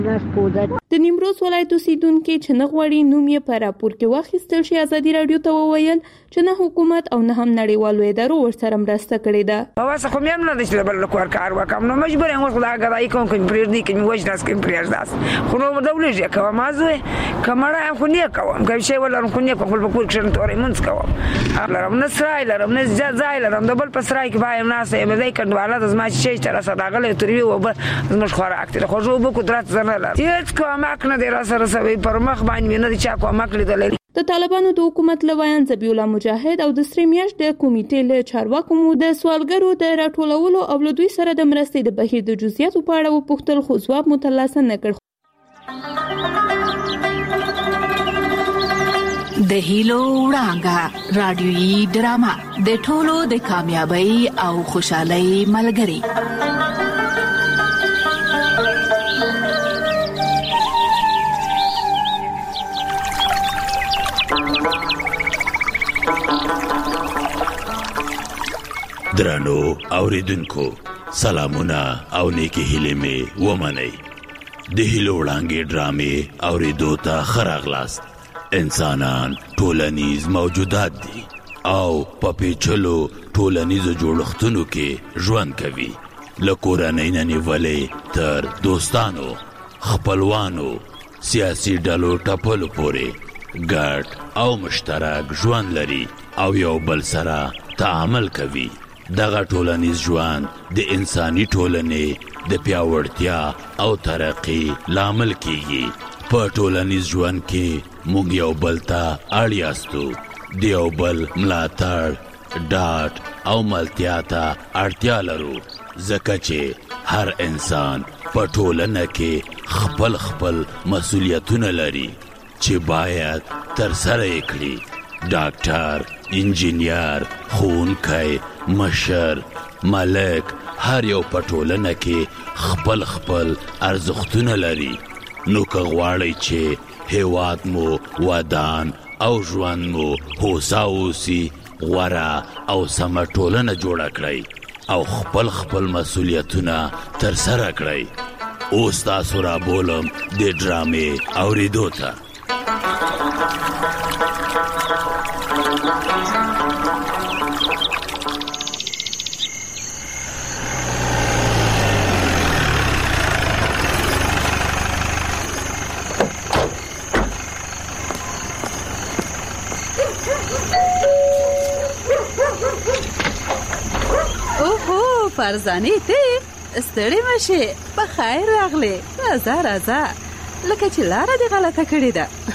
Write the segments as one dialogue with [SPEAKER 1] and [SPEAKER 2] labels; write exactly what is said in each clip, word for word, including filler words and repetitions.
[SPEAKER 1] د نیمروز ولایت اوسیدونکي چې نه غواړي نوم یې په راپور کې واخیستل شي ازادي راډیو ته وویل چې نه حکومت او نه هم نړیوالو ادارو ورسره مرسته کړې ده.
[SPEAKER 2] واسه کوم یم نه د چې بل کور کار وکم نو مجبور یم خدای غواړي کوم کوم پریږدي کوم وجداس کوم پریږداس خو نو دولت کوم مازوي کمړه خو نه کوم کوم شی ولرم خو نه کوم په کور کې تورې منځ کوم لرم نه سرای لرم نه ځای لرم د بل په سرای کې وایم نه سه مې کډواله د ما شي تر سره غلې تری و زموږ خوراک ته خو جو به قدرت زنه لري هیڅ کوم اکنه د را سره سوي پر مخ باندې نه چا کوم اکل دلې.
[SPEAKER 1] د طالبانو د حکومت لویان ذبیح الله مجاهد او د سریمیاش د کمیټې له چارواکو مو د سوالګرو د راټولولو او له دوی سره د مرستې د بهیر د جزئیاتو په اړه وپوښتل خو ځواب مو ترلاسه نه کړ.
[SPEAKER 3] د هیلو وړانګه رادیويي ډرامه د ټولو د کامیابی او خوشحالۍ ملګری.
[SPEAKER 4] درانو اوریدونکو سلامونه او نیکی هیلې مې ومنئ. د هیلو وړانګې ډرامې اوریدو ته ښه راغلاست. انسانان ټولنیز موجودات دي او په پیچلو ټولنیزو جوړښتونو کې ژوند کوي، له کورنۍ نه نیولې تر دوستانو، خپلوانو، سیاسي ډلو ټپلو پورې ګډ او مشترک ژوند لري او یو بل سره تعامل کوي. دغه ټولنیز ژوند د انساني ټولنې د پیاوړتیا او ترقی لامل کیږي. په ټولنیز ژوند کې موږ یو بل ته اړ یاستو، د یو بل ملاتړ، ډاډ او ملتیا ته اړتیا لرو، ځکه چې هر انسان په ټولنه کې خپل خپل مسؤلیتونه لري چې باید ترسره یې کړي. ډاکټر، انجینیر، ښوونکی، مشر، ملک، هر یو په ټولنه کې خپل خپل ارزښتونه لري. نو که غواړئ چې هیواد مو ودان او ژوند مو هوسا اوسي، غوره او سمه ټولنه جوړه کړئ او خپل خپل مسؤلیتونه ترسره کړئ. اوس تاسو را بولم د ډرامې اوریدو ته.
[SPEAKER 5] فرزانه ته ستړي مشه، په خیر راغله. راځه راځه لکه چې لاره دې غلطه کړې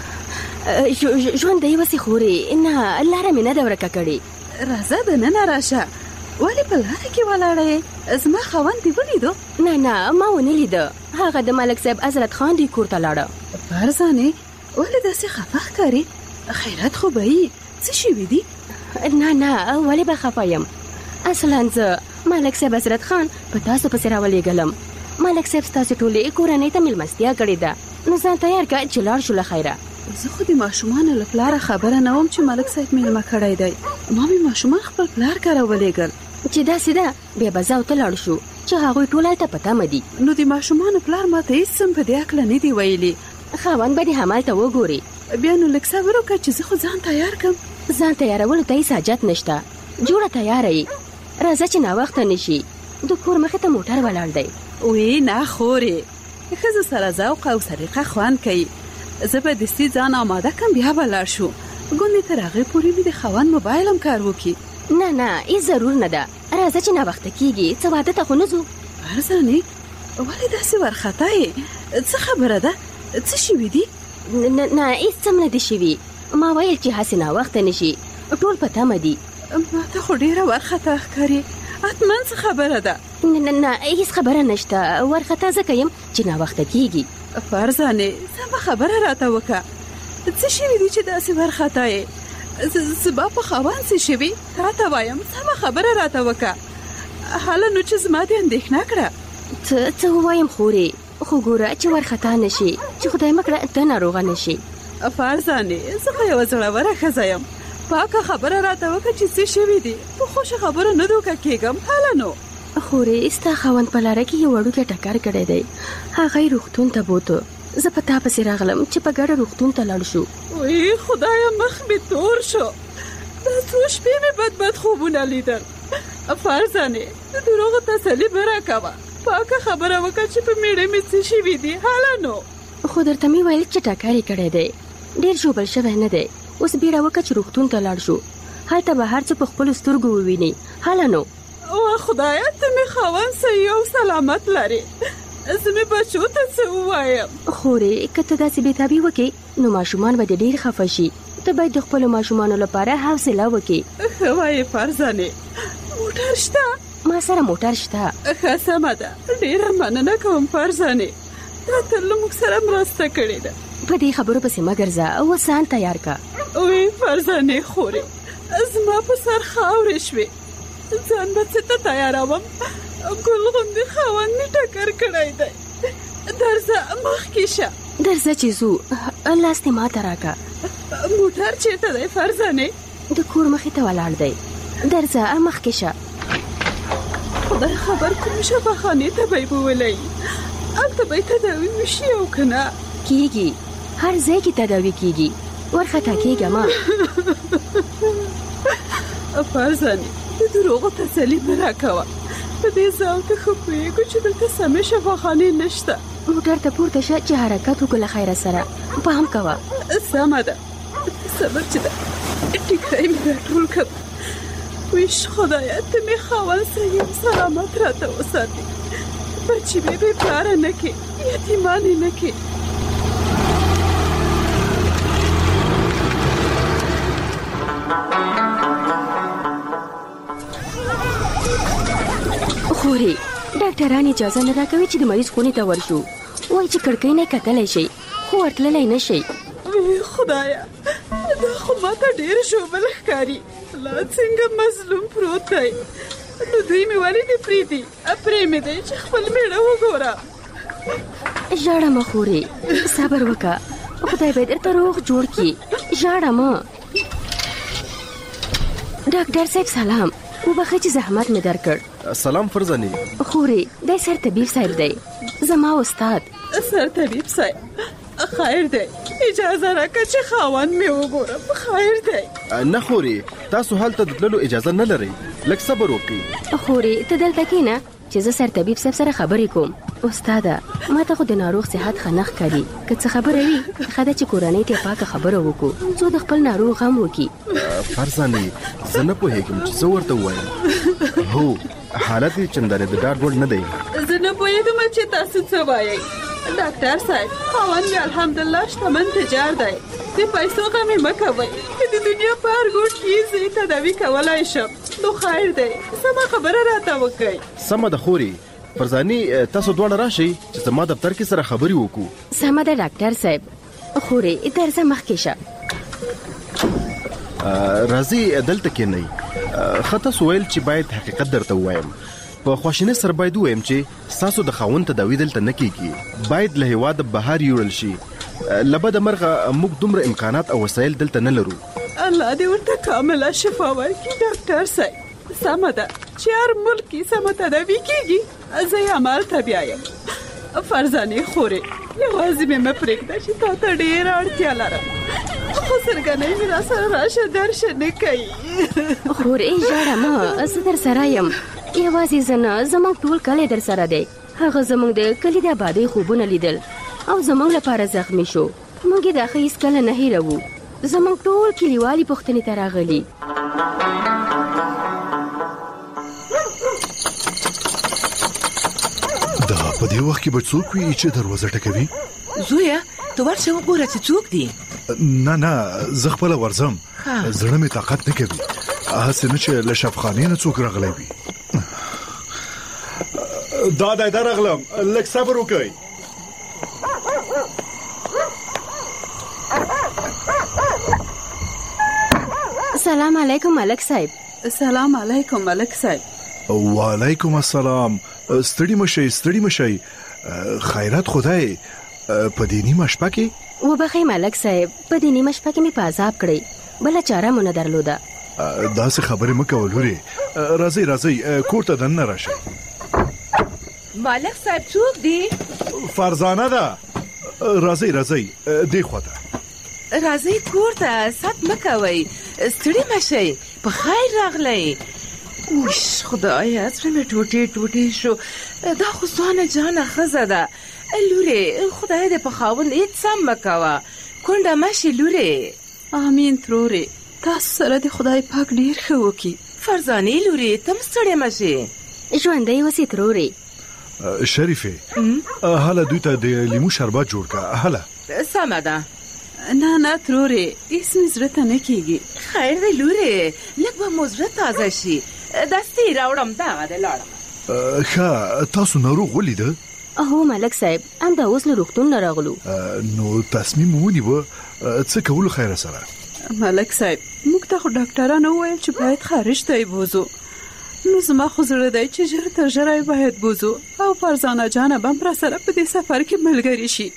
[SPEAKER 6] ده. ژوند دی وسی خوري نه لاره مې نه ده ورکه کړې.
[SPEAKER 5] راځه دننه راشه. ولې په لاره کې ولاړې؟ زما خاوند دې ولیدو؟
[SPEAKER 6] نه نه ما ونه لیده. هغه د ملک صاحب حضرت خان دې کور ته لاړه.
[SPEAKER 5] فرزانه ولې داسې خفه ښکارې؟ خیرات خو به یې څه شوي دي؟
[SPEAKER 6] نه نه ولې به خفه یم؟ اصلا زه ملک صاحب حضرت خان په تاسو پسې راولېږلم. ملک صاحب ستاسو ټولې کورنۍ ته مېلمستیا کړې ده، نو ځان تیار کړه چې لاړ شو له خیره.
[SPEAKER 5] زه خو د ماشومانو له پلاره خبره نه وم چې ملک صاحب مېلمه کړی دی. ما مې ماشومان خپل پلار کره ولېږل.
[SPEAKER 6] چې داسې ده بیا به زه او ته لاړ شو چې هغوی ټول هلته په تمه دي.
[SPEAKER 5] نو د ماشومانو پلار ما ته هېڅ څه په دې هکله نه دي ویلي.
[SPEAKER 6] خاوند به دې همالته وګوري.
[SPEAKER 5] بیا نو لږ صبر وکړه چې زه خو ځان تیار کړم.
[SPEAKER 6] ځان تیارولو ته هېڅ حاجت نشته، جوړه تیاره یې. راځه چې ناوخته نشي، د کور مخې ته موټر ولاړ دی.
[SPEAKER 5] وی نه خورې، ښځو سره ذوق او سلیقه خوند کوي. زه به دستي ځان آماده کړم، بیا به لاړ شو. ګوندې تر هغې پورې مې د خاوند موبایل هم کار وکړي.
[SPEAKER 6] نه نه هېڅ ضرور نه ده. راځه چې ناوخته کېږي، څه واده ته خو نه ځو.
[SPEAKER 5] فرزانې ولې داسې وارخطا یې؟ څه خبره ده؟ څه شوي دي؟
[SPEAKER 6] نه نه هېڅ څه نه دي شوي. ما ویل چې هسې ناوخته نشي، ټول په تمه دي.
[SPEAKER 5] ما ته خو ډېره وارخطا ښکاري. حتما څه خبره ده؟
[SPEAKER 6] نه نه هېڅ خبره نشته. وارخطا ځکه یم چې ناوخته کېږي.
[SPEAKER 5] فرزانې سمه خبره راته وکړه. څه شوي دي چې داسې وارخطا یې؟ زما په خاوند څه شوي؟ راته وایم، سمه خبره راته وکړه. هله نو چې زما دې اندېښنه کړه.
[SPEAKER 6] څه څه ووایم خورې، خو ګوره چې وارخطا نشي، چې خدای مه کړه ته ناروغه نشي.
[SPEAKER 5] فرزانې زه خو یوه زړوره ښځه یم، پاکه خبره راته وکړه چې څه شوي دي. په خوښه خبره نه دوکه کېږم. هله نو
[SPEAKER 6] خورې ستا خاوند په لاره کې یو وړوکی ټکر کړی دی. هغه یې روغتون ته بوته. زه په تا پسې راغلم چې په ګډه روغتون ته لاړ شو.
[SPEAKER 5] وی خدایا مخ مې تور شو. دا څو شپې مې بد بد خوبونه لیدل. فرزانې د دروغو تسلي به راکوه. پاکه خبره وکړه چې په میړه مې څه شوي دي. حاله نو
[SPEAKER 6] خو درته مې ویل چې ټکر یې کړی دی. ډېر ژوبل شوی نه دی. اوس بیړه وکړه چې روغتون ته لاړ شو. هلته به هر څه په خپلو سترګو وویني. حاله نو
[SPEAKER 5] وا خدایا ته مې خاوند صحیح او سلامت لرې. زه مې بچو ته څه ووایم؟
[SPEAKER 6] خورې که ته داسې بېتابي وکړې نو ماشومان به دې ډېر خفه شي. ته باید د خپلو ماشومانو لپاره حوصله وکړې.
[SPEAKER 5] ښه وایې فرزانې. موټر شته؟
[SPEAKER 6] ما سره موټر شته.
[SPEAKER 5] ښه سمه ده. ډېره مننه کوم فرزانې. تا تل له موږ سره مرسته کړې ده.
[SPEAKER 6] په دې خبرو پسې مه ګرځه. اوس ځان تیار که.
[SPEAKER 5] وی فرزانې خورې زما په سر خاورې شوې. ځان به څه ته تیاروم؟ ګل غوندې خاوند مې ټکر کړی دی. درځه مخکې شه.
[SPEAKER 6] درځه چې ځو. لاس دې ماته راکړه.
[SPEAKER 5] موټر چېرته دی فرزانې؟
[SPEAKER 6] د کور مخې ته ولاړ دی. درځه مخکې شه.
[SPEAKER 5] خدای خبر کوم شفاخانې ته به یې بولی. هلته به یې تداوي وشي او که نه
[SPEAKER 6] کېږي. هر ځای کې تداوي کېږي. ورخطا کېږه ما.
[SPEAKER 5] فرزانې د دروغو تسلي به راکوه. په دې ځان کې ښه پوهېږو چې دلته سمې شفاخانې نشته.
[SPEAKER 6] موټر ته پورته شه چې حرکت وکړو له خیره سره. پام کوه.
[SPEAKER 5] سمه ده. صبر چې ده ټیکری مې راټول کړ. ویش خدایه ته مې خاوند صحیح سلامت راته وساتې. بچي مې بې پلاره نه کړې. یتیمانې نه کړې.
[SPEAKER 6] خورې ډاکټران اجازه نه راکوي چې د مریض خونې ته ورشو. وایي چې کړکۍ نه کتلی شي خو ورتللی نه شي.
[SPEAKER 5] خدایا دا خو ماته ډېر ژوبل ښکاري. لا څنګه مظلوم پروت دی. نو دوی مې ولې دې پرېږدي؟ پرېمې دی چې خپل میړه وګوره.
[SPEAKER 6] ژاړه مه خورې. صبر وکړه. خدای به درته روغ جوړ کړي. ژاړه مه. ډاکټر صاحب سلام. وبخئ چې زحمت مې درکړ.
[SPEAKER 7] سلام فرزانې.
[SPEAKER 6] خورې دی سر طبیب صاحب دی. زما استاد.
[SPEAKER 5] سر طبیب صاحب خیر دی. اجازه راکړه چې خاوند مې وګورم. خیر دی.
[SPEAKER 7] نه خورې تاسو هلته د تللو اجازه نه لرئ. لږ صبر وکړئ.
[SPEAKER 6] خورې ته دلته کښېنه چې زه سر طبیب صاحب سره خبرې کوم. استاده ما ته خو د ناروغ صحت ښه نه ښکاري. که څه خبره وي ښه ده چې کورنۍ ته پاکه خبره وکړو څو د خپل ناروغ غم وکړي.
[SPEAKER 7] فرزانې زه نه پوهېږم چې څه ورته ووایم. هو حالت یې چندانې د ډاډ وړ نه دی.
[SPEAKER 5] زه نه پوهېږم چې تاسو څه وایئ. ډاکټر صاحب خاوند مې الحمدلله شتمن تجار دی. د پیسو غم یې مه کوئ. که د دنیا په هر ګوټ کې زه یې تداوي کولی شم نو خیر دی. سمه خبره راته وکړئ.
[SPEAKER 7] سمه ده خورې. فرزانې تاسو دواړه راشئ چې زما دفتر کې سره خبرې وکړو.
[SPEAKER 6] سمه ده ډاکټر صاحب. خورې درځه مخکې شه.
[SPEAKER 7] راځئ دلته کښېنئ. ښه تاسو ویل چې باید حقیقت درته ووایم. په خواشینۍ سره باید ووایم چې ستاسو د خاوند تداوي دلته نه کېږي. باید له هېواده بهر یوړل شي. له بده مرغه موږ دومره امکانات او وسایل دلته نه لرو.
[SPEAKER 5] الله دې ورته کامله شفا ورکړي ډاکټر صاحب. سمه ده چې هر ملک کې سمه تداوي کېږي. زه یې همالته بیایم. فرزانې خورې یوازې مې مه پرېږده چې تا ته ډېره اړتیا لرم. خو سرګنۍ مې را سره راشه درشه نه کوي.
[SPEAKER 6] خورې ژاړه مه. زه در سره یم. یوازې زه نه زموږ ټول کلی در سره دی. هغه زموږ د کلي د آبادۍ خوبونه لیدل او زموږ لپاره زخمی شو. موږ یې دا ښه هېڅکله نه هېروو. زموږ ټول کلیوالي پوښتنې ته راغلي.
[SPEAKER 8] دا په دې وخت کې به څوک وي چې دروازه ټکوي؟
[SPEAKER 9] زویا ته ورشه وګوره چې څوک دی.
[SPEAKER 8] نه نه زه خپله ورځم. زړه مې طاقت نه کوي. هسې نه چې له شفخانې نه څوک راغلی وي. دا دی درغلم. لږ صبر وکئ.
[SPEAKER 6] سلام علیکم ملک صاحب.
[SPEAKER 5] سلام علیکم ملک صاحب.
[SPEAKER 8] وعلیکم السلام. ستړي مشئ ستړي مشئ. خیرات خدای په دې نیمه شپه کې.
[SPEAKER 6] وبخئ ملک صاحب په دې نیمه شپه کې مې په عذاب کړی. بله چاره مو نه درلوده.
[SPEAKER 8] داسې خبرې مه کوه لورې. راځئ راځئ کور ته دننه راشئ.
[SPEAKER 9] مالک صاحب څوک دی؟
[SPEAKER 8] فرزانه ده. راځئ راځئ دې خواته
[SPEAKER 9] راځئ کور ته ست مه کوئ، ستړي مه شئ، په خیر راغلی. اوش خدایه زړه مې ټوټې ټوټې شو. دا خو ځوانه جانه ښځه ده. لورې خدای دې په خاوند هېڅ سم مه کوه، کونډه مه شي لورې.
[SPEAKER 5] امین ترورې، تاسو سره د خدای پاک ډېر ښه وکړي.
[SPEAKER 9] فرزانې لورې ته هم ستړې مه شې.
[SPEAKER 6] ژوندی اوسې ترورې.
[SPEAKER 8] شریفې هله دوی ته د لیمو شربت جوړ کړه. هله
[SPEAKER 9] سمه ده.
[SPEAKER 5] نه نه ترورې، هېڅ مې زړه ته نه کېږي.
[SPEAKER 9] خیر دی لورې، لږ به مو زړه تازه شي. دستي راوړم دغه دی لاړم.
[SPEAKER 8] ښه تاسو ناروغ ولیده؟
[SPEAKER 6] هو ملک صاحب، همدا اوس له روغتون نه راغلو.
[SPEAKER 8] نو تصمیم ونیوه څه کولو خیره سره؟
[SPEAKER 5] ملک صاحب موږ ته خو ډاکټرانو وویل چې باید خارج ته یې بوځو. نو زما خو زړه دی چې ژر تر ژره یې باید بوځو او فرزانه جانه به هم راسره په دې سفر کې ملګري شي.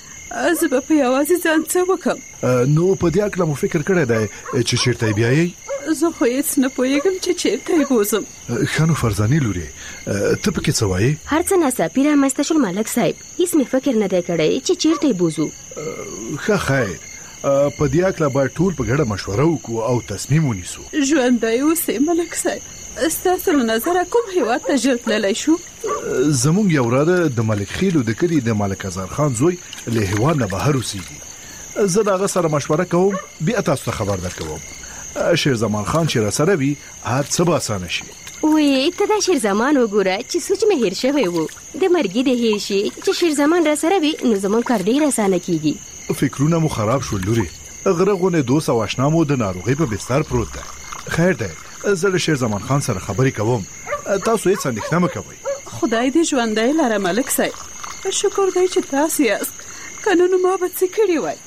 [SPEAKER 5] زه به په یوازې ځان څه وکړم؟
[SPEAKER 8] نو په دې اړه مو فکر کړی دی چې چېرته یې بیایئ؟
[SPEAKER 5] زه خو هېڅ نه پوهېږم چې چېرته یې بوځم.
[SPEAKER 8] ښه نو فرزانې لورې ته پکې څه وایې؟
[SPEAKER 6] هر څه ناڅاپي رامنځته شول ملک صاحب، هېڅ مې فکر نه دی کړی چې چېرته یې بوځو.
[SPEAKER 8] ښه خیر، په دې اړه باید ټول په ګډه مشوره وکړو او تصمیم ونیسو.
[SPEAKER 5] ژوندی اوسې ملک صاحب، ستاسو له نظره کوم هېواد ته ژر تللی شو؟
[SPEAKER 8] زموږ یو وراره د ملک خیلو د کلي د ملک ازار خان زوی له هېواد نه بهر اوسېږي. زه د هغه سره مشوره کوم، بیا تاسو ته خبر درکوم. شیرزمان خان چې راسره وي هر څه به اسانه شي.
[SPEAKER 6] وی ته دا شیرزمان وګوره چې سوچ مې هېر شوی و. د مرګي د هېر شي چې شیرزمان راسره وي نو زموږ کار ډېر اسانه کېږي.
[SPEAKER 8] فکرونه مو خراب شول لورې. غره غونې دوست او اشنا مو د ناروغۍ په بستر پروت ده. خیر دی، زه له شیرزمان خان سره خبرې کوم، تاسو هېڅ اندېښنه مه کوئ.
[SPEAKER 5] خدای دې ژوندی لره ملک صاحب. شکر دی چې تاسو یاست، که نه نو ما به څه کړي وای.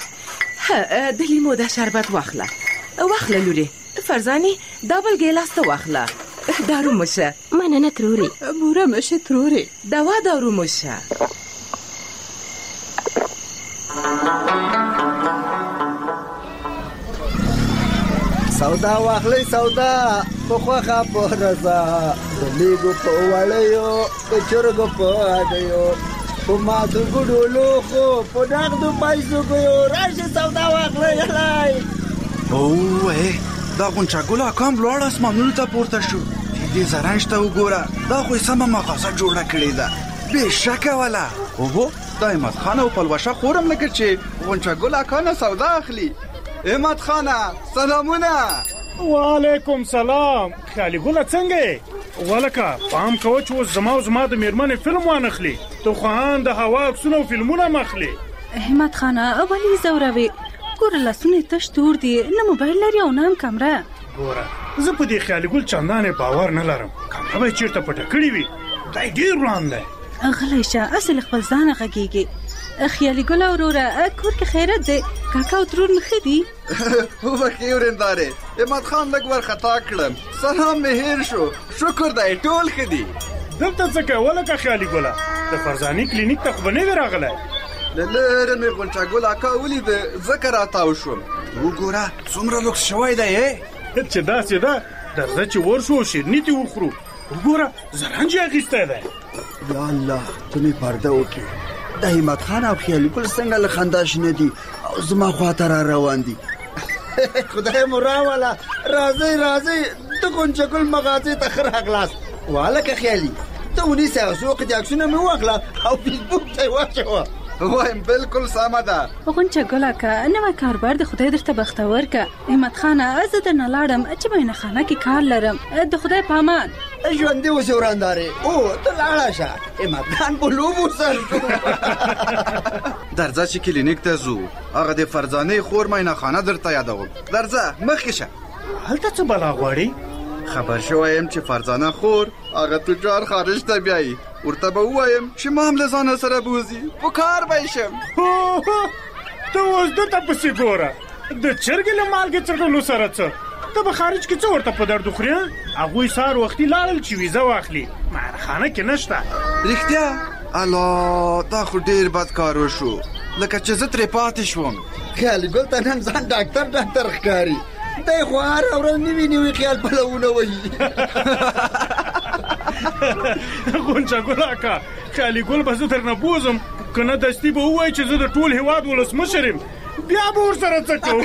[SPEAKER 9] د لیمو دا شربت واخله واخله لورې. فرزانې دا بل ګیلاس ته واخله. دارو مشه.
[SPEAKER 6] مننه ترورې.
[SPEAKER 5] بوره مشه ترورې.
[SPEAKER 9] دوا دارو مشه.
[SPEAKER 10] سودا واخلې سودا په خوخه په رضا، د لیګو په وړیو د چرګو په هګیو، په مادو ګډولو خو په نغدو پیسو ګیو. راشي سودا واخلې هلای.
[SPEAKER 11] اوه دا غونچه ګل اکام لوړ اسمانونو ته پورته شو. دې زرنج ته وګوره، دا خو سمه مغازه جوړه کړې ده بېشکه ولا. اوهو دا احمد خان او پلوشه خورم لکه چې غونچه ګل اکانه سودا اخلي. احمد خانه سلامونه.
[SPEAKER 12] وعلیکم سلام. خیالي ګله څنګه ولکه پام کوه چې اوس زما او زما د میرمنې فلم وانخلي. تو خان د هوا عکسونه او فلمونه مخلي.
[SPEAKER 13] احمد خانه ولې زوروي؟ ګوره لاسونه تش تور دي، نه موبایل لري او نه هم کمره.
[SPEAKER 12] ګوره زه په دې خیالي ګل چندانې باور نه لرم. کمره به یې چېرته پټه کړې وي. دا یې ډېر وړاند دی.
[SPEAKER 13] غلی شه، اصل خپل ځانه غږېږي. خیالي ګله وروره کور کې خیرت دی؟ کاکا او ترور مې ښه دي؟
[SPEAKER 11] وبخښې ورېندارې، احمد خان لږ ورخطا کړم، سلام مې هېر شو. شکر دی ټول ښه دي.
[SPEAKER 12] دلته څه کوې ولکه خیالي ګله؟ د فرزانې کلینیک ته خو به نه وې راغلی؟
[SPEAKER 11] له لرې مې غونچه ګل اکا ولیده، ځکه راتاو شوم. وګوره څومره لوکس شوی دی
[SPEAKER 12] چې داسې ده درځه چې ورشو او شیرني دې وخورو. وګوره زرنج یې اخیستی دی.
[SPEAKER 10] یا الله ته مې پرده وکړې. د همت خان او خیالي ګل څنګه له خندا شنه دي او زما خواته را روان دي. خدای مو راوله. راځئ راځئ د غونچه ګل مغازې ته ښه راغلاست. وهلکه خیالي ته ونیسئ او څو وخت عکسونه مې واخله او فیسبوک ته یې واچوه.
[SPEAKER 11] وایم بالکل سمه ده.
[SPEAKER 13] غونچه ګله که نوی کاربار د خدای درته بختور که. احمد خانه زه درنه لاړم چې مینه خانه کې کار لرم. د خدای په امان.
[SPEAKER 10] ژوندي اوسې ورندارې. او ته لاړه شه، احمد خان په لوبو سر شو.
[SPEAKER 11] درځه چې کلینیک ته ځو. هغه د فرزانې خور مینه خانه درته یادوم. درځه مخکې شه.
[SPEAKER 12] هلته څه بلا غواړي؟
[SPEAKER 11] خبر شوی یم چې فرزانه خور هغه تجار خارج ته بیایي. ورته به ووایم چې ما هم له ځانه سره بوځي، په کار به یې شم.
[SPEAKER 12] ته اوس ده ته پسې ګوره، د چرګې له مالګې څټلو سره څه؟ ته به خارج کې څه ورته په درد وخورې؟ هغوی سهار وختي لاړل چې ویزه واخلي. معرخانه کې نشته.
[SPEAKER 11] رښتیا؟ الله دا خو ډېر بد کار وشو، لکه چې زه ترې پاتې شوم.
[SPEAKER 10] خیالي ګل ته نن ځان ډاکټر ډاکټر ښکاري. دی خو هره ورځ نوي نوي خیال پلونه وهي.
[SPEAKER 12] غونچه ګل اکا خیالي ګل به زه درنه بوزم که نه دستي به ووایي چې زه د ټول هېواد ولسمشر یم بیا به ورسره څه کوو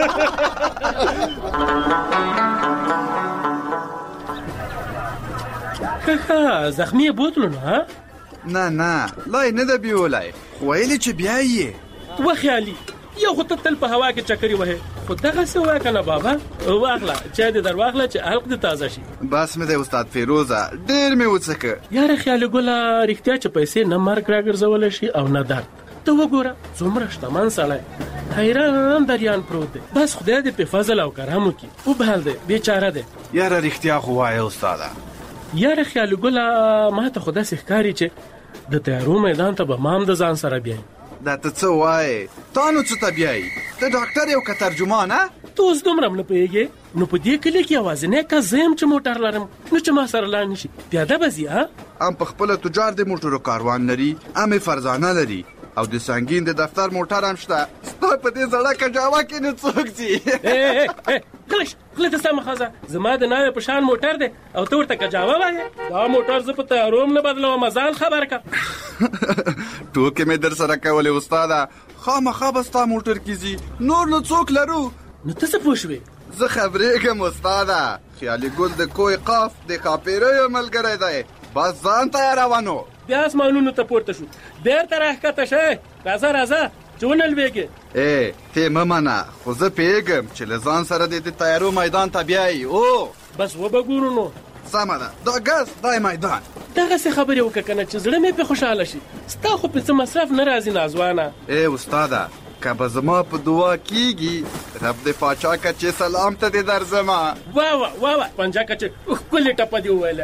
[SPEAKER 14] کاکا زخمی یې بوتلو نه ها
[SPEAKER 11] نه نه لا یې نه ده بیولی خو ویلې چې بیا یې
[SPEAKER 14] و خیالي یو خو ته تل په هوا کې چکرې وهې خو دغسې ووایه که نه بابا واخله چای دې در واخله چې حلق دې تازه شي
[SPEAKER 11] بس مې دی استاد فیروزه ډېر مې وڅکه
[SPEAKER 14] یاره خیالي ګله رښتیا چې پیسې نه مرګ راګرځولی شي او نه درد ته وګوره څومره شتمن سړی حیران دریان پروت دی بس خدای دې په فضل او کرم وکړي وبهل دی بیچاره دی
[SPEAKER 11] یاره رښتیا خو وایه استاده
[SPEAKER 14] یاره خیالي ګله ما ته خو داسې ښکاري چې د تیارو میدان ته به ما هم د ځان سره بیایي
[SPEAKER 11] دا ته څه وایې تا نو څه ته بیایي ته ډاکټر یو که ترجمان
[SPEAKER 14] ته اوس دومره هم نه پوهېږې نو په دې کلي کې یوازینی کس زه یم چې موټر لرم نو چې ما سره لاړ نه شي پیاده به ځي ها
[SPEAKER 11] ام په خپله تجار د موټرو کاروان لري ام فرزانه لري او د سنګین د دفتر موټر هم شته ستا په دې زړه کجاوه کې نه څوک ځي
[SPEAKER 14] غلش غله ته سمه ښځه زما د ناوې په شان موټر دی او ته ورته کجاوه وایې دا موټر زه په تیارو هم نه بدلوم ځان خبر که
[SPEAKER 11] ټوکې مې در سره کولې استاده خامخا به ستا موټر کې ځي نور نو څوک لرو
[SPEAKER 14] نو ته څه پوه شوې
[SPEAKER 11] زه خبرېږم استاده خیالي ګل د کوی قاف د ښاپېریو ملګری دی بس ځان تیاروه نو
[SPEAKER 14] بیا اسمانونو ته پورته شو بیرته راښکته شئ راځه راځه چې ونلوېږې
[SPEAKER 11] ای ته مه منه خو زه پوهېږم چې له ځان سره دې د تیارو میدان ته بیایي او
[SPEAKER 14] بس وبه ګورو نو
[SPEAKER 11] سمه ده دا ګز دا میدان
[SPEAKER 14] دغسې خبرې وکړه که نه چې زړه مې پې خوشحاله شي ستا خو پې څه مصرف نه راځي نازوانه
[SPEAKER 11] ای استاده که به زما په دعا کېږي رب د پاچا کچې سلام ته دې درځمه
[SPEAKER 14] وا وا وا وا پنجه کچې ښکلې ټپه دې وویله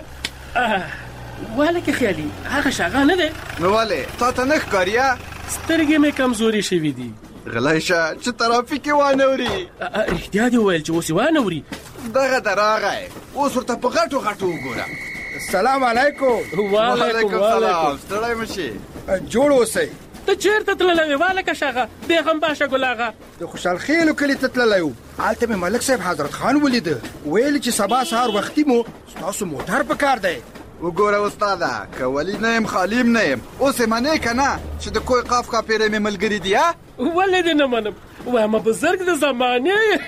[SPEAKER 14] واله کې خیالي هغه شاغه نه دی
[SPEAKER 11] نو ولې تا ته نه ښکاريه
[SPEAKER 14] سترګې مې کمزوري شوي دي
[SPEAKER 11] غلی شه چې ترافیک یې وانهوري
[SPEAKER 14] رښتیا دې وویل چې اوس یې وانهوري
[SPEAKER 11] دغه ته راغی اوس ورته په غټو غټو وګوره
[SPEAKER 15] السلام علیکم
[SPEAKER 11] وعلیکم السلام ستړی مه شي
[SPEAKER 15] جوړ اوسئ
[SPEAKER 14] ته چېرته تللی وې والکه شاغه بیغم باشه ګل آغا
[SPEAKER 15] د خوشحال خیلو کلي ته تللی وو هلته مې ملک صاحب حضرت خان ولیده ویل چې سبا سهار وختي مو ستاسو موټر په کار دی
[SPEAKER 11] وګوره استاده که ولی نه یم خالیم نه یم اوس یې منې که نه چې د کوی قاف ښاپېری مې ملګري دي
[SPEAKER 14] ولې دې نه منم وایم بزرګ د زمانې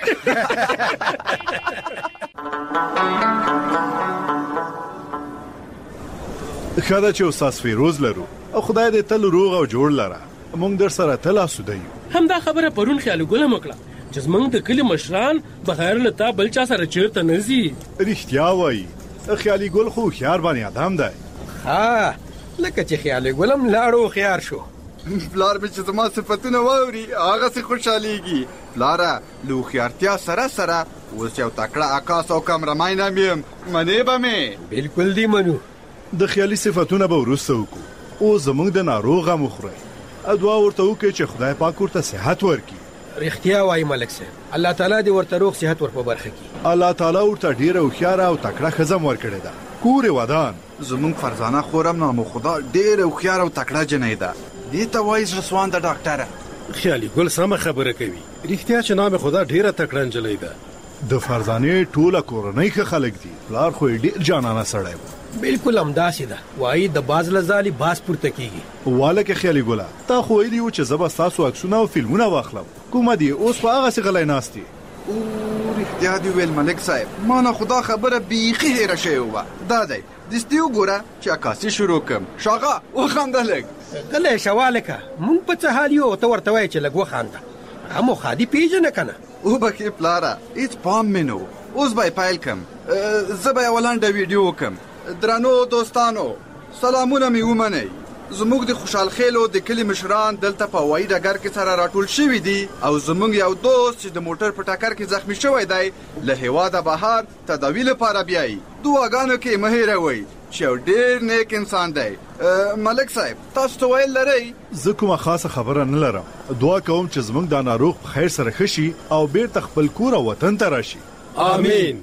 [SPEAKER 8] ښه ده چې استاد فیروز لرو او خدای دې تل روغ او جوړ لره موږ در سره تل اسوده یو
[SPEAKER 14] همدا خبره پرون خیالي ګل هم وکړه چې زموږ د کلي مشران بغیر له تا بل چا سره چېرته نه ځي
[SPEAKER 8] رښتیا وایي خیالي ګل خو هوښیار باندې ادم دی
[SPEAKER 15] ها لکه چې خیالي ګل هم لاړ هوښیار شو
[SPEAKER 11] پلار مې چې زما صفتونه واوري هغسې خوشحالیږي پلاره له هوښیارتیا سره سره اوس یو تکړه عکاس او کمرمین هم یم منې به مې
[SPEAKER 15] بلکل دې منو
[SPEAKER 8] د خیالي صفتونه به وروسته وکړو او زموږ د ناروغ غم وخورئ دعا ورته وکړئ چې خدای پاک ورته صحت ورکړي
[SPEAKER 15] رښتیا وایي ملک صاحب الله تعالی دې ورته روغ صحت ور په برخه کړي
[SPEAKER 8] الله تعالی ورته ډېره هوښیاره او تکړه ښځه هم ورکړې ده کور یې ودان
[SPEAKER 11] زموږ فرزانه خور هم نامو خدا ډېره هوښیاره او تکړه جنۍ ده دې ته وایي زړه سوانده ډاکټره
[SPEAKER 16] خیالي ګل سمه خبره کوي رښتیا چې نام خدا ډېره تکړه نجلۍ ده
[SPEAKER 8] د فرزانې ټوله کورنۍ ښه خلک دي پلار خو یې ډېر جانانه سړی و
[SPEAKER 15] بالکل همداسې ده وایي د باز له ځالې باز پورته کېږي
[SPEAKER 8] والکه خیالي ګله تا خو ویلي وو چې زه به ستاسو عکسونه او فلمونه واخلم کومه دي اوس په هغسې غلی ناست یې
[SPEAKER 11] او رښتیا دې ویل ملک صاحب ما نه خدا خبره بیخي هېره شوې وه دا دی دستي وګوره چې عکاسي شروع کړم شاغه وخانده لږ
[SPEAKER 15] غلی شه والکه مونږ په څه حال یو ته ورته وایې چې لږ وخانده هم خو دې پېژنه که نه
[SPEAKER 11] وبښې پلاره هېڅ پام مې نه و اوس به یې پیل کړم زه به یوه لنډه ویډیو وکړم درنو دوستانو سلامونه مې ومنئ زموږ د خوشحال خیلو د کلي مشران دلته په هوایي ډګر کې سره راټول شوي دي او زموږ یو دوست چې د موټر په ټکر کې زخمی شوی دی له هېواده بهر تداوي لپاره بیایي دعاګانو کې مه هېروئ چې یو ډېر نیک انسان دی ملک صاحب تاسو ته ویل لرئ
[SPEAKER 8] زه کومه خاصه خبره نه لرم دعا کوم چې زموږ دا ناروغ په خیر سره ښه شي او بیرته خپل کور او وطن ته راشي
[SPEAKER 16] آمین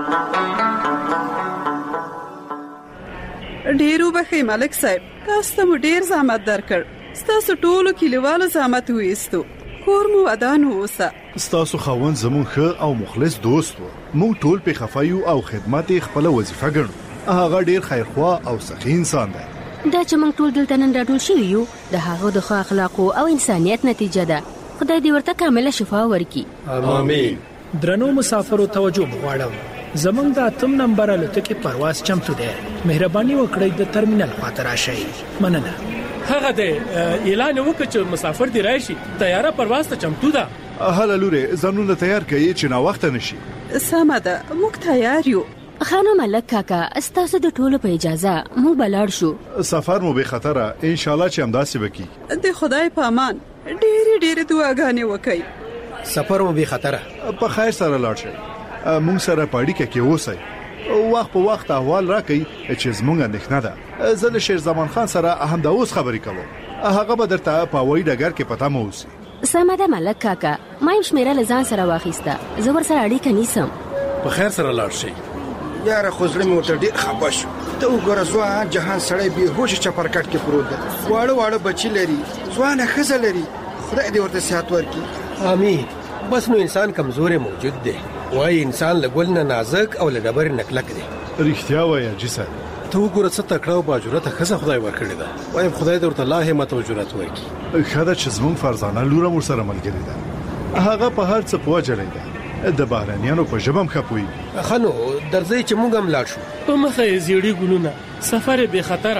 [SPEAKER 5] ډېر وبښئ ملک صاحب تاسو ته مو ډېر زحمت درکړ ستاسو ټولو کلیوالو زحمت وایستو کور مو ودان اوسه
[SPEAKER 8] ستاسو خاوند زموږ ښه او مخلص دوست و موږ ټول پې خفه یو او خدمت یې خپله وظیفه ګڼو هغه ډیر خیرخوا او سخي انسان دی.
[SPEAKER 6] دا چې موږ ټول دلته نن راټول شوي یو د هغه د ښه اخلاقو او انسانیت نتیجه ده. خدای دې ورته کامله شفا ورکړي.
[SPEAKER 17] آمین. درنو مسافرو توجه غواړم. زمونږ د اتم نمبر الوتکې پرواز چمتو دی. مهرباني وکړئ د ترمینل خواته راشئ. مننه.
[SPEAKER 14] هغه د اعلان وکړ چې مسافر دی راشي. تیاره پرواز ته چمتو ده.
[SPEAKER 8] هله لوري ځانونه تیار کړئ چې نا وخت نشي.
[SPEAKER 5] سمه ده، موږ تیار یو.
[SPEAKER 6] خانو ملک کاکا استاسو د ټولو په اجازه موږ بلاړ شو.
[SPEAKER 8] سفر مو به خطره ان شاء الله چې همداسې وکړي.
[SPEAKER 5] د خدای په امان ډېرې ډېرې دعاګانې وکړئ.
[SPEAKER 17] سفر مو به خطره.
[SPEAKER 8] په خیر سره لاړ شئ. موږ سره پاړی کې کې اوسئ. وخت په وخت احوال راکړئ چې زموږ اندېښنه ده. زه له شیر زمان خان سره هم دا اوس خبرې کوم. هغه به درته په وای ډګر کې پتا مو اوسي.
[SPEAKER 6] سمه ده ملک کاکا، ما یې شمیره لزان سره واخیسته. زه ور سره اړیکه نیسم.
[SPEAKER 16] په خیر سره لاړ شئ.
[SPEAKER 15] یاره خو زړه مې ورته ډېر خپه شو. ته وګوره ځوان جهان سړی بېهوشه چپرکټ کې پروت دی. واړه واړه بچي لري، ځوانه ښځه لري. خدای دې ورته صحت ورکړي.
[SPEAKER 17] آمین. بس نو انسان کمزورې موجود دی. وای انسان له ګل نه نازک او له ډبرې نه کلک دی.
[SPEAKER 8] رښتیا وایه جسد.
[SPEAKER 16] ته وګوره څه تکړه او باجرته ښځه خدای ورکړې ده. وایم خدای دې ورته لا همت او جرأت ورکړي.
[SPEAKER 8] ښه ده چې زموږ فرزانه لور هم ورسره ملګرې ده. هغه په هر څه پوه جړی ده. د بهرانیانو په ژبه هم ښه پوهېږي.
[SPEAKER 17] ښه نو درځئ چې موږ هم لاړ شو.
[SPEAKER 14] په مخه یې زیړي ګلونه، سفر یې بې خطره.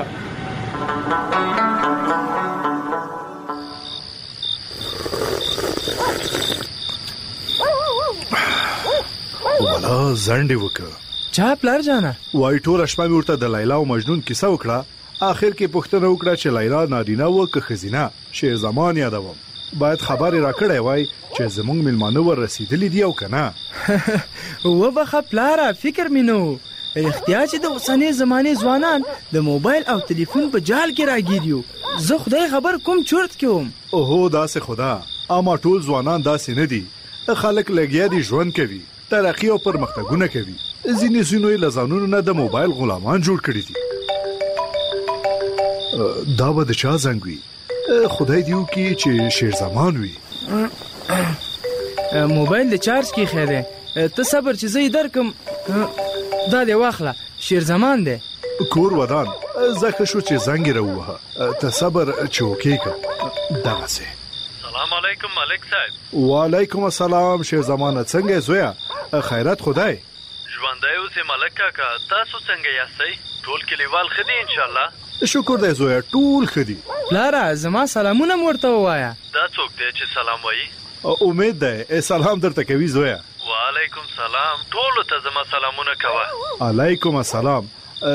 [SPEAKER 8] والا زنډې وکړه.
[SPEAKER 17] چا پلار جانا؟
[SPEAKER 8] وای ټوله شپه مې ورته د لیلا او مجنون کیسه وکړه. آخر کې پوښتنه وکړه چې لیلا نارینه و که ښځینه. شیر زمان یادوم. باید خبرې راکړی وای چې زموږ مېلمانه ور رسېدلي دي او که نه.
[SPEAKER 18] وبخه پلاره، فکر مې نه و. رښتیا چې د اوسنۍ زمانې ځوانان د موبایل او تلیفون په جال کې راګیر یو. زه خدای خبر کوم چورت کې وم.
[SPEAKER 8] اوهو داسې خدا، اما ټول ځوانان داسې نه دي. خلک لګیا دي ژوند کوي، ترقی او پرمختګونه کوي. ځینې ځینو یې له ځانونو نه د موبایل غلامان جوړ کړي دي. دا به د چا زنګ وي؟ خدای دې وکړي چې شیر زمان وي.
[SPEAKER 18] موبایل د چارج کې خیره. ته صبر چې زه یې درکم. دا دې واخله، شیر زمان دی.
[SPEAKER 8] کور ودان زکه شو چې زنګ راووهه. ته صبر چې وکړې. دغسې.
[SPEAKER 19] سلام علیکم ملک صاحب.
[SPEAKER 8] وعلیکم السلام شیر زمانه. څنګه زویا؟ خیرات خدای.
[SPEAKER 19] ژوندی اوسې ملک کاکا، تاسو څنګه یاستئ؟ ټول کلیوال ښه دي انشاءالله؟
[SPEAKER 8] شکر دی زویا، ټول ښه دي.
[SPEAKER 18] پلاره زما سلامونه م ورته ووایه.
[SPEAKER 19] دا څوک دی چې سلام وایي؟
[SPEAKER 8] امید دی سلام درته کوي زویا.
[SPEAKER 19] وعلیکم سلام. ټولو ته زما سلامونه کوه.
[SPEAKER 8] علیکم السلام.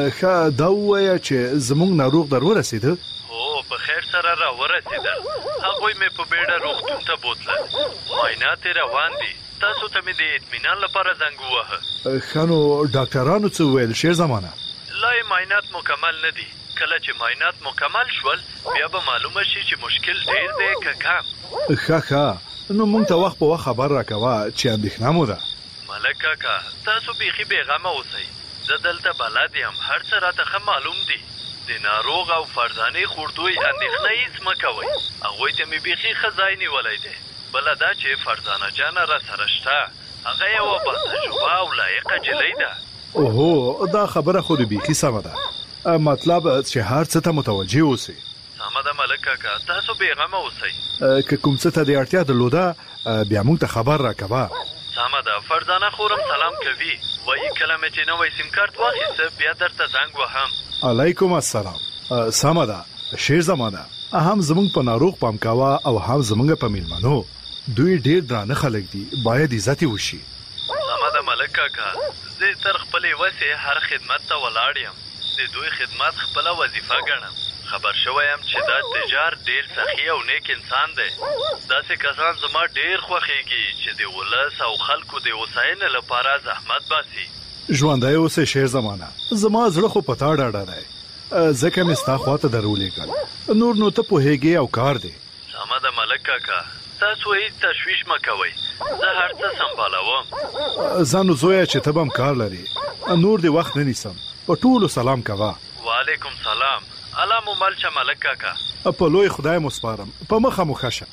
[SPEAKER 8] ښه دا ووایه چې زموږ ناروغ در ورسېده؟
[SPEAKER 19] هو په خیر سره را ورسېدل. هغوی مې په بیړه روغتون ته بوتلل. معاینات یې روان دي. تاسو ته مې د اطمینان لپاره زنګ ووهه.
[SPEAKER 8] ښه نو ډاکټرانو څه وویل شیر زمانه؟
[SPEAKER 19] لا یې معاینات مکمل نه دي. کله چې معاینات مکمل شول بیا به معلومه شي چې مشکل ډېر دی که کم.
[SPEAKER 8] ښه ښه نو موږ ته وخت په وخت خبر راکوه چې اندېښنه مو ده.
[SPEAKER 19] ملک کاکا تاسو بیخي بېغمه اوسئ. زه دلته بلد یم، هر څه راته ښه معلوم دي. د ناروغ او فرزانې خوردوی اندېښنه هېڅ مه کوئ. هغوی ته مې بیخي ښه ځای نیولی دی. بله دا چې فرزانه جانه را سره شته. هغه یوه باتجربه او لایقه جلۍ ده.
[SPEAKER 8] اوهو دا خبره خو د بیخي سمه ده. مطلب چې هر څه ته متوجه اوسئ.
[SPEAKER 19] سمه ده ملک کاکا، تاسو بېغمه اوسئ.
[SPEAKER 8] که کوم څه ته د اړتیا درلوده بیا موږ ته خبر راکوه.
[SPEAKER 19] سمه ده. فرزانه خورم سلام کوي. وایي کله مې چې نوی سیم کارت واخیسته بیا درته زنګ وهم.
[SPEAKER 8] علیکم السلام. سمه ده شیر زمانه. هم زموږ په ناروغ پام کوه او هم زموږ په میلمنو. دوی ډېر درانه خلک دي، باید عزت وشي.
[SPEAKER 19] سمه ده ملک کاکا، زه تر خپلې وسې هر خدمت ته ولاړ یم. د دوی خدمت خپله وظیفه ګڼم. خبر شوی یم چې دا تجار ډېر سخي او نیک انسان دی. داسې کسان زما ډېر خوښېږي چې د ولس او خلکو د هوساینې لپاره زحمت باسي.
[SPEAKER 8] ژوندی اوسې شیر زمانه. زما زړه خو په تا ډاډه دی، ځکه مې ستا خواته در ولېږل. نور نو ته پوهېږې او کار دی.
[SPEAKER 19] سمه ده ملک کاکا، تاسو هیڅ تشویش مه کوئ. زه هر څه سمبالوم.
[SPEAKER 8] ځانو زویه چې ته به هم کار لرې. نور دې وخت نه نیسم. په ټولو سلام کوه.
[SPEAKER 19] وعلیکم سلام. الله مو مل شه ملک کاکا.
[SPEAKER 8] په لوی خدای مو سپارم. په مخه مو ښه شه.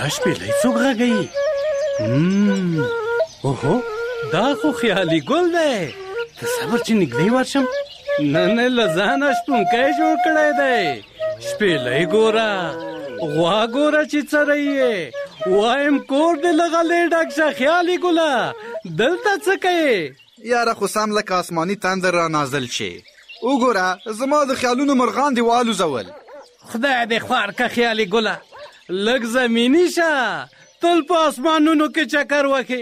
[SPEAKER 14] دا شپېلۍ څوک غږوي؟ اوهو دا خو خیالي ګل دی. ته صبر چې نږدې ورشم. نه نه له ځانه شپونکی جوړ کړی دی. شپېلۍ ګوره، غوا ګوره چې څرۍ یې. وایم کور دې له غلې ډک شه خیالي ګله. دلته څه کوې؟
[SPEAKER 11] یاره خو سم لکه آسماني تندر را نازل شي. وګوره زما د خیالونو مرغان دې والوزول.
[SPEAKER 14] خدای دې خوار که خیالي ګله. لږ زمیني شه، تل په آسمانونو کې چکر وکې.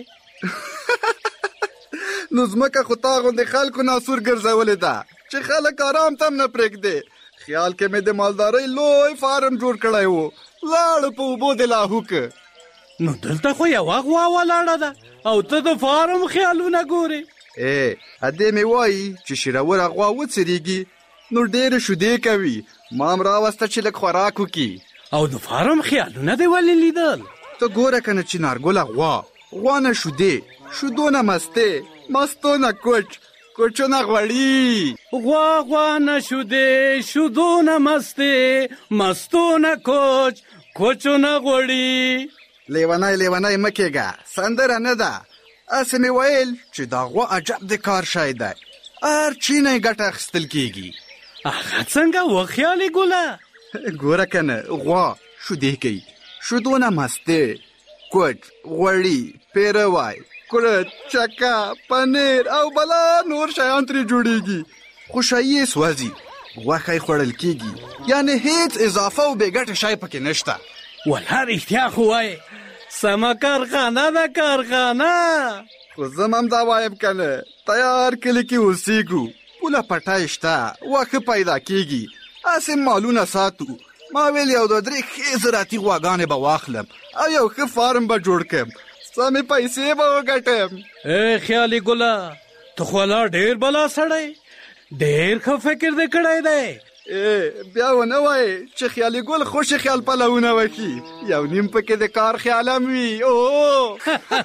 [SPEAKER 11] نو ځمکه خو تا غوندې خلکو ناسور ګرځولې ده چې خلک آرام تم نه پرېږدي. خیال کې مې د مالدارۍ لوی فارم جوړ کړی و، لاړ په اوبو د لاهو که.
[SPEAKER 14] نو دلته خو یوه غوا ولاړه ده او ته د فارم خیالونه ګورې.
[SPEAKER 11] ای ادې مې وایي چې شیروره غوا وڅریږي نو ډېرې شیدې کوي. ما هم راوسته چې لږ خوراک وکړي.
[SPEAKER 14] او د فارم خیالونه دې ولې لیدل؟
[SPEAKER 11] ته ګوره که نه چنارګله غوا، غوا نه شیدې، شیدو نه مستې، مستو نه کوچ، کوچو نه غوړي.
[SPEAKER 14] غوا غوا نه شیدې، شیدو نه مستې، مستو نه کوچ، کوچو نه غوړي.
[SPEAKER 11] لیونی لیونی مه کېږه، سندره نه ده. هسې مې ویل چې دا غوا عجب د کار شی دی. هر چی نه یې ګټه اخیستل کېږي.
[SPEAKER 14] هغه څنګه و خیالي ګله؟
[SPEAKER 11] ګوره که نه غوا شیدې کوي، شیدو نه مستې، کوچ، غوړي، پیروی، کورت، چکه، پنیر او بلا نور شیان ترې جوړیږي. خوشایي یې سوځي، غوښه یې خوړل کېږي. یعنې هیڅ اضافه او بې ګټه شی پکې نشته.
[SPEAKER 14] والله رښتیا خو وایې، سمه کارخانه ده کارخانه.
[SPEAKER 11] خو زه هم دا وایم که نه، تیار کلي کې اوسېږو، پوله پټی شته، واښه پیدا کېږي، هسې مالونه ساتو. ما ویل یو دوه درې ښې زراعتي غواګانې به واخلم او یو ښه فارم به جوړ کړم، سمې پیسې به وګټم.
[SPEAKER 14] ای خیالي ګله، ته خو لا ډېر بلا سړی، ډېر ښه فکر دې کړی دی.
[SPEAKER 11] ای بیا ونه وایې چې خیالي ګل خوشې خیال پلونه وکړي، یو نیم پکې د کار خیال هم وي. او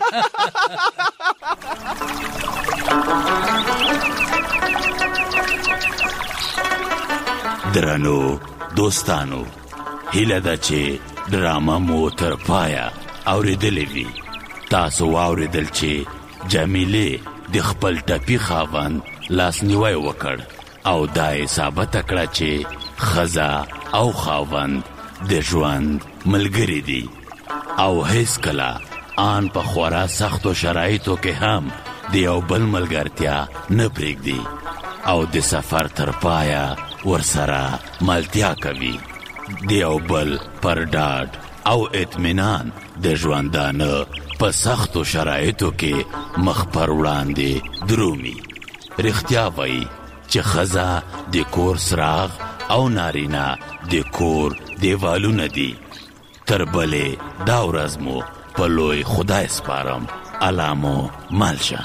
[SPEAKER 4] درنو دوستانو، هیله ده چې ډرامه مو تر پایه اورېدلې وي. تاسو واورېدل چې جمیلې د خپل ټپي خاوند لاسنیوی وکړ او دا یې ثابته کړه چې ښځه او خاوند د ژوند ملګري دي او هیڅکله آن په خورا سختو شرایطو کې هم د یو بل ملګرتیا نه پرېږدي او د سفر تر پایه ورسره ملتیا کوي. د یو بل پر ډاډ او اطمینان د ژوندانه په سختو شرایطو کې مخ پر وړاندې درومي. رښتیا وایي چې ښځه د کور څراغ او نارینه د کور دیوالونه دي. تر بلې دا ورځ مو په لوی خدای سپارم. الله مو مل شه.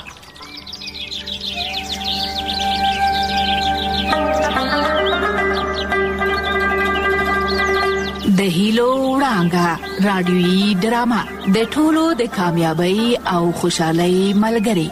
[SPEAKER 3] د هیلو وړانګه رادیویي ډرامه د ټولو د کامیابی او خوشحالۍ ملګری.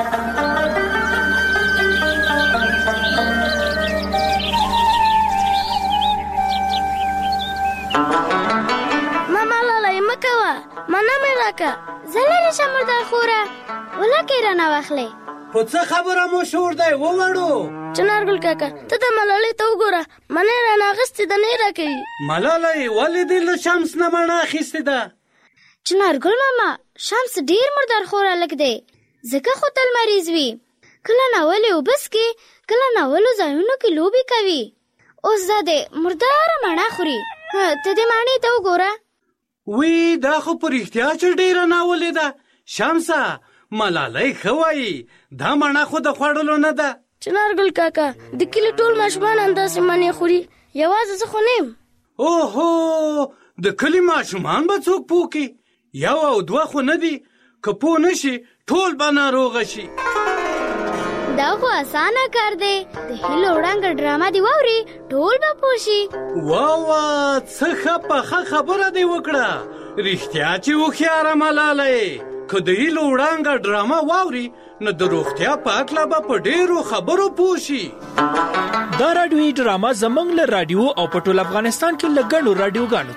[SPEAKER 20] ماما لاله مکوه مانا مې راکه زلری شمردار خوره ولکه رانه واخلې.
[SPEAKER 14] په څه خبره مو شور دی ووړو؟
[SPEAKER 20] چنارګل کاکا ته د ملالۍ ته وګوره، منې رانه اخیستې ده نه راکوي.
[SPEAKER 14] ملالۍ ولې دې له شمس نه مڼه اخیستې ده؟
[SPEAKER 20] چنارګل ماما شمس ډېر مردار خور هلک دی، ځکه خو تل مریض وي. کله ناولې اوبه څښي، کله ناولو ځایونو کې لوبې کوي. اوس دا دی مرداره مڼه خوري. ته دې مڼې ته وګوره.
[SPEAKER 14] وی دا خو په رښتیا چې ډېره ناولې ده. شمسه ملالۍ ښه وایي، دا مڼه خو د خوړلو نه ده.
[SPEAKER 20] چنارګل کاکا د کلي ټول ماشومان همداسې مڼې خوري، یوازې زه خو نه یم.
[SPEAKER 14] اوهو د کلي ماشومان به څوک پوه کړي؟ یو او دوه خو نه دي، که پوه نه شي ټول به ناروغه شي.
[SPEAKER 20] دا خو اسانه کار دی، د هیلو وړانګه ډرامه دې واوري ټول به پوه شي.
[SPEAKER 14] واه څه ښه پخه خبره دې وکړه. رښتیا چې هوښیاره ملالۍ، که د هیلو وړانګه ډرامه واوري نو د روغتیا په هکله به په ډېرو خبرو پوه شي.
[SPEAKER 17] دا راډیویي ډرامه زموږ له راډیو او په ټول افغانستان کې له ګڼو راډیوګانو